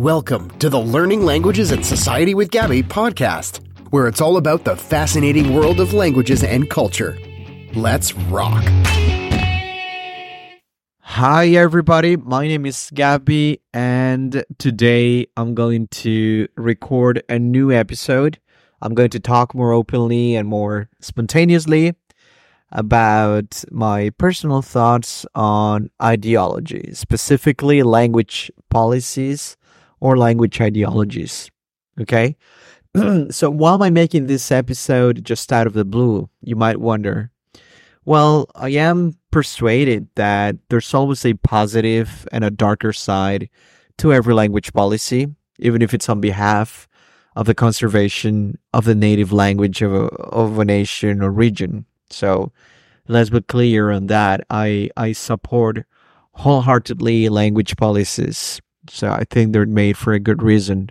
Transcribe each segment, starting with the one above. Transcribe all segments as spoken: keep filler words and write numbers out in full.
Welcome to the Learning Languages and Society with Gabby podcast, where it's all about the fascinating world of languages and culture. Let's rock. Hi, everybody. My name is Gabby, and today I'm going to record a new episode. I'm going to talk more openly and more spontaneously about my personal thoughts on ideology, specifically language policies or language ideologies. Okay? So why am I making this episode just out of the blue? You might wonder. Well, I am persuaded that there's always a positive and a darker side to every language policy, even if it's on behalf of the conservation of the native language of a, of a nation or region. So let's be clear on that. I, I support wholeheartedly language policies. So I think they're made for a good reason.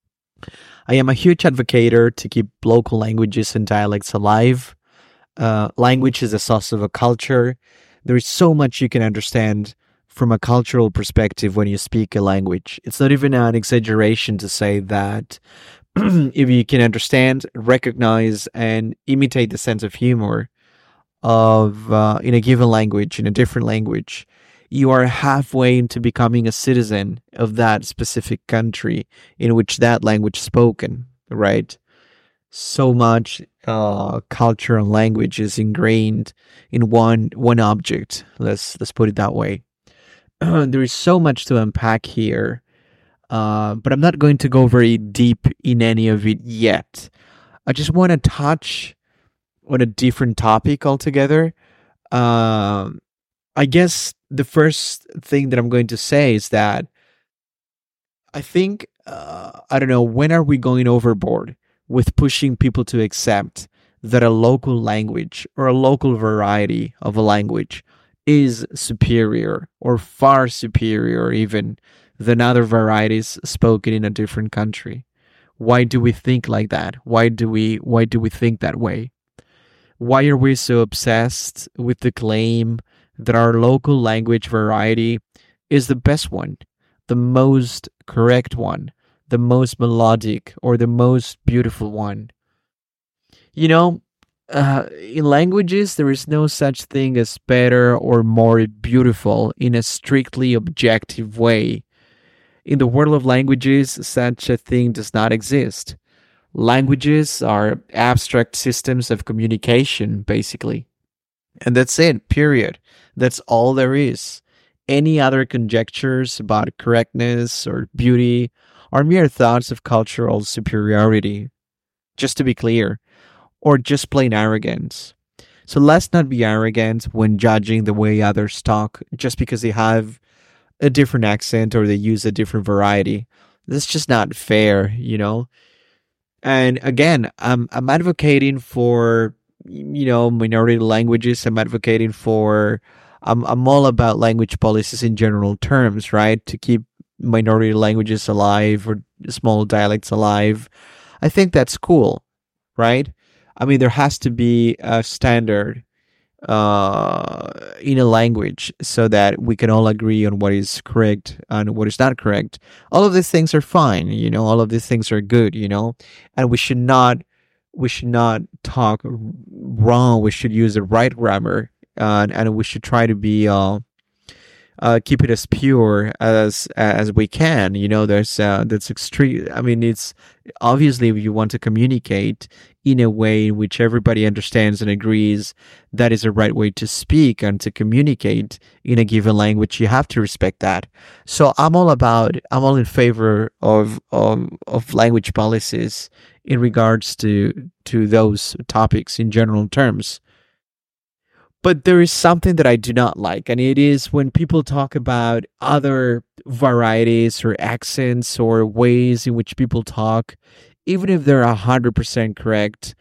I am a huge advocate to keep local languages and dialects alive. Uh, language is a source of a culture. There is so much you can understand from a cultural perspective when you speak a language. It's not even an exaggeration to say that if you can understand, recognize, and imitate the sense of humor of uh, in a given language, in a different language, you are halfway into becoming a citizen of that specific country in which that language is spoken, right? So much uh, culture and language is ingrained in one one object. Let's let's put it that way. There is so much to unpack here, uh, but I'm not going to go very deep in any of it yet. I just want to touch on a different topic altogether. Uh, I guess the first thing that I'm going to say is that I think, uh, I don't know, when are we going overboard with pushing people to accept that a local language or a local variety of a language is superior or far superior even than other varieties spoken in a different country? Why do we think like that? Why do we why do we think that way? Why are we so obsessed with the claim that our local language variety is the best one, the most correct one, the most melodic, or the most beautiful one? You know, uh, in languages, there is no such thing as better or more beautiful in a strictly objective way. In the world of languages, such a thing does not exist. Languages are abstract systems of communication, basically. And that's it, period. That's all there is. Any other conjectures about correctness or beauty are mere thoughts of cultural superiority, just to be clear, or just plain arrogance. So let's not be arrogant when judging the way others talk just because they have a different accent or they use a different variety. That's just not fair, you know? And again, I'm, I'm advocating for, you know, minority languages. I'm advocating for, I'm, I'm all about language policies in general terms, right? To keep minority languages alive or small dialects alive. I think that's cool, right? I mean, there has to be a standard uh, in a language so that we can all agree on what is correct and what is not correct. All of these things are fine, you know, all of these things are good, you know, and we should not, we should not talk wrong. We should use the right grammar, uh, and we should try to be, uh, Uh, keep it as pure as as we can. You know, there's uh, that's extreme. I mean, it's obviously if you want to communicate in a way in which everybody understands and agrees that is the right way to speak and to communicate in a given language, you have to respect that. So I'm all about, I'm all in favor of of, of language policies in regards to to those topics in general terms. But there is something that I do not like, and it is when people talk about other varieties or accents or ways in which people talk, even if they're one hundred percent correct,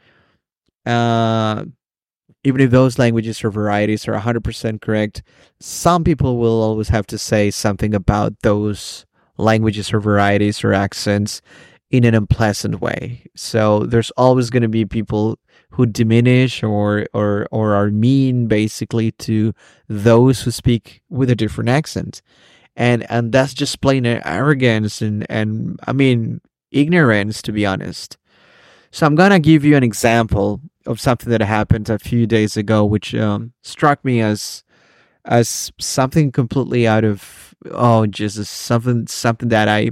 uh, even if those languages or varieties are one hundred percent correct, some people will always have to say something about those languages or varieties or accents in an unpleasant way. So there's always going to be people who diminish or, or, or are mean basically to those who speak with a different accent. and and that's just plain arrogance and and I mean ignorance, to be honest. So I'm gonna give you an example of something that happened a few days ago, which um, struck me as as something completely out of, oh Jesus, something something that I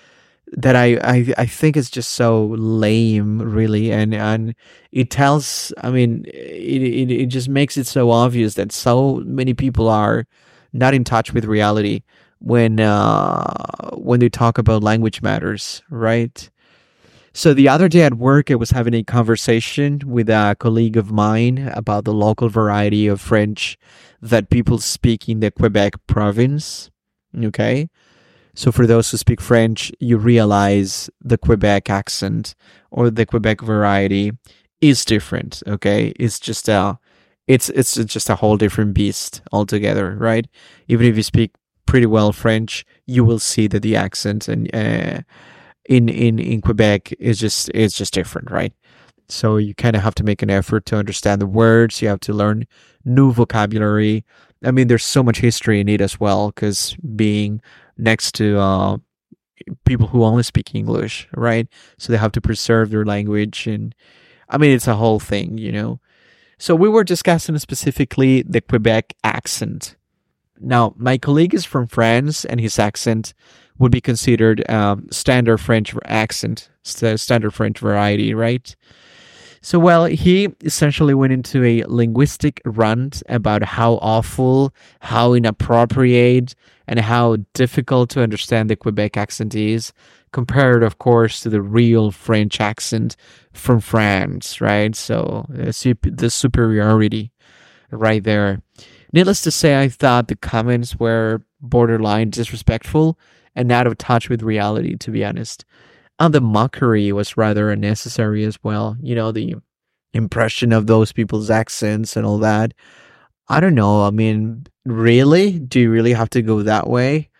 that I, I I think is just so lame, really, and and it tells. I mean, it, it it just makes it so obvious that so many people are not in touch with reality when uh, when they talk about language matters, right? So the other day at work, I was having a conversation with a colleague of mine about the local variety of French that people speak in the Quebec province. Okay. So for those who speak French, you realize the Quebec accent or the Quebec variety is different. Okay. It's just a, it's, it's just a whole different beast altogether, right? Even if you speak pretty well French, you will see that the accent and, uh, in in in Quebec is just it's just different, right? So you kind of have to make an effort to understand the words. You have to learn new vocabulary. I mean, there's so much history in it as well, because being next to uh, people who only speak English, right? So they have to preserve their language, and I mean, it's a whole thing, you know. So we were discussing specifically the Quebec accent. Now, my colleague is from France, and his accent would be considered um, standard French accent, st- standard French variety, right? So, well, he essentially went into a linguistic rant about how awful, how inappropriate, and how difficult to understand the Quebec accent is, compared, of course, to the real French accent from France, right? So, uh, sup- the superiority right there. Needless to say, I thought the comments were borderline disrespectful and out of touch with reality, to be honest. And the mockery was rather unnecessary as well. You know, the impression of those people's accents and all that. I don't know. I mean, really? Do you really have to go that way?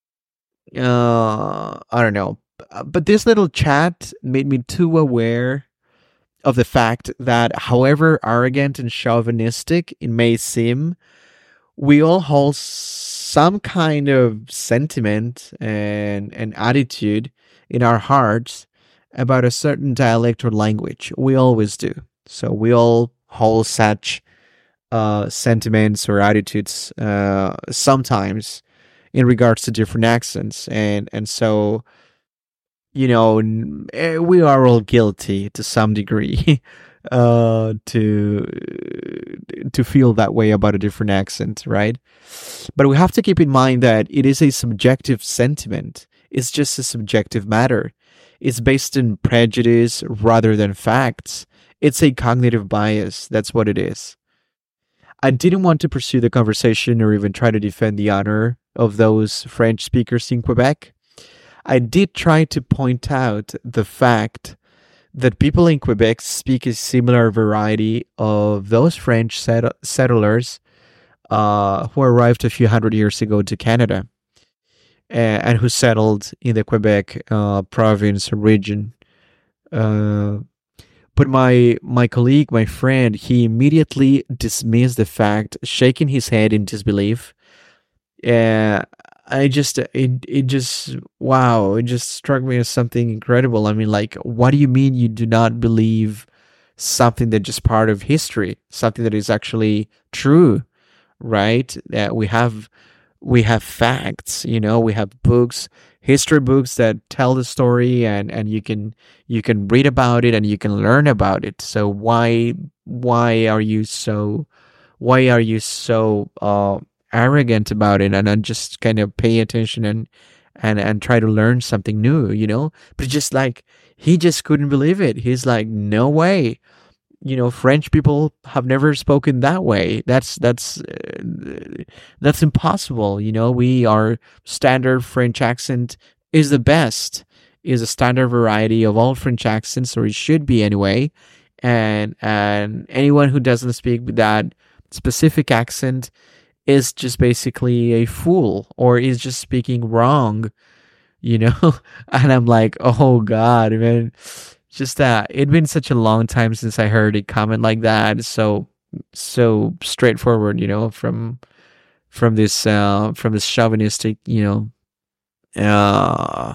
Uh, I don't know. But this little chat made me too aware of the fact that, however arrogant and chauvinistic it may seem, we all hold some kind of sentiment and, and attitude in our hearts about a certain dialect or language. We always do. So we all hold such uh, sentiments or attitudes uh, sometimes in regards to different accents. And, and so, you know, we are all guilty to some degree uh, to to feel that way about a different accent, right? But we have to keep in mind that it is a subjective sentiment. It's just a subjective matter. It's based in prejudice rather than facts. It's a cognitive bias. That's what it is. I didn't want to pursue the conversation or even try to defend the honor of those French speakers in Quebec. I did try to point out the fact that people in Quebec speak a similar variety of those French set- settlers uh, who arrived a few hundred years ago to Canada and, and who settled in the Quebec uh, province region. Uh, but my my colleague, my friend, he immediately dismissed the fact, shaking his head in disbelief. Uh, I just, it, it just, wow, it just struck me as something incredible. I mean, like, what do you mean you do not believe something that's just part of history, something that is actually true, right? That we have, we have facts, you know, we have books, history books that tell the story, and, and you can, you can read about it and you can learn about it. So why, why are you so, why are you so, uh, arrogant about it and then just kind of pay attention and and and try to learn something new, you know? But just like, he just couldn't believe it. He's like, no way, you know, French people have never spoken that way. That's that's uh, that's impossible, you know. We, our standard French accent is the best, is a standard variety of all French accents, or it should be anyway. And and anyone who doesn't speak that specific accent is just basically a fool, or is just speaking wrong, you know? And I'm like, oh God, man. Just that, it'd been such a long time since I heard a comment like that. So, so straightforward, you know, from, from this uh, from this chauvinistic, you know, uh,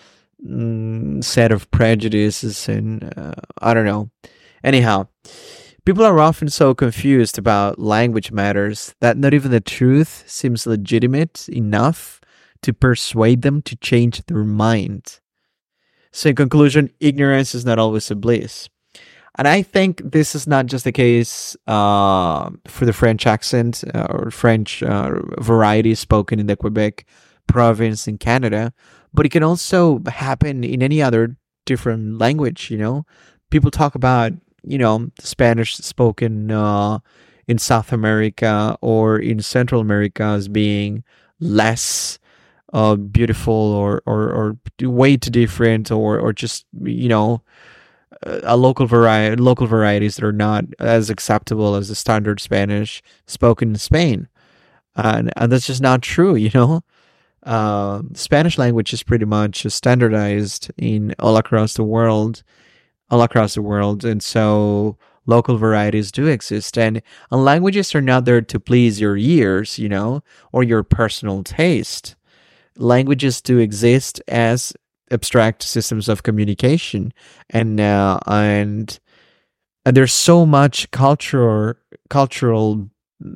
mm, set of prejudices, and uh, I don't know. Anyhow, people are often so confused about language matters that not even the truth seems legitimate enough to persuade them to change their mind. So, in conclusion, ignorance is not always a bliss. And I think this is not just the case uh, for the French accent uh, or French uh, variety spoken in the Quebec province in Canada, but it can also happen in any other different language, you know? People talk about, you know, Spanish spoken uh, in South America or in Central America as being less uh, beautiful or, or, or way too different, or, or just, you know, a local variety, local varieties that are not as acceptable as the standard Spanish spoken in Spain, and and that's just not true. You know, uh, Spanish language is pretty much standardized in all across the world, all across the world, and so local varieties do exist, and, and languages are not there to please your ears, you know, or your personal taste. Languages do exist as abstract systems of communication, and uh, and and there's so much cultural cultural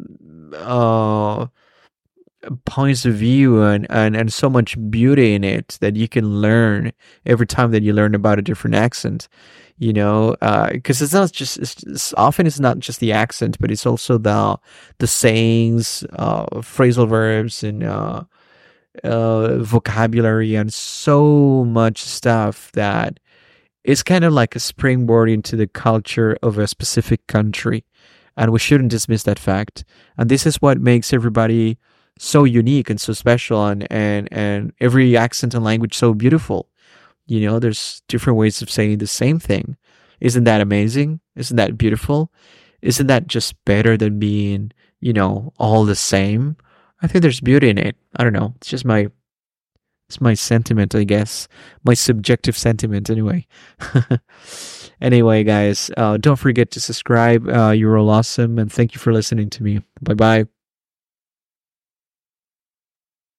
uh, points of view, and, and and so much beauty in it that you can learn every time that you learn about a different accent, you know, because uh, it's not just it's, it's often it's not just the accent, but it's also the the sayings, uh, phrasal verbs, and uh, uh, vocabulary, and so much stuff that is kind of like a springboard into the culture of a specific country. And we shouldn't dismiss that fact. And this is what makes everybody so unique and so special, and, and, and every accent and language so beautiful. You know, there's different ways of saying the same thing. Isn't that amazing? Isn't that beautiful? Isn't that just better than being, you know, all the same? I think there's beauty in it. I don't know. It's just my, it's my sentiment, I guess. My subjective sentiment, anyway. Anyway, guys, uh, don't forget to subscribe. Uh, you're all awesome, and thank you for listening to me. Bye bye.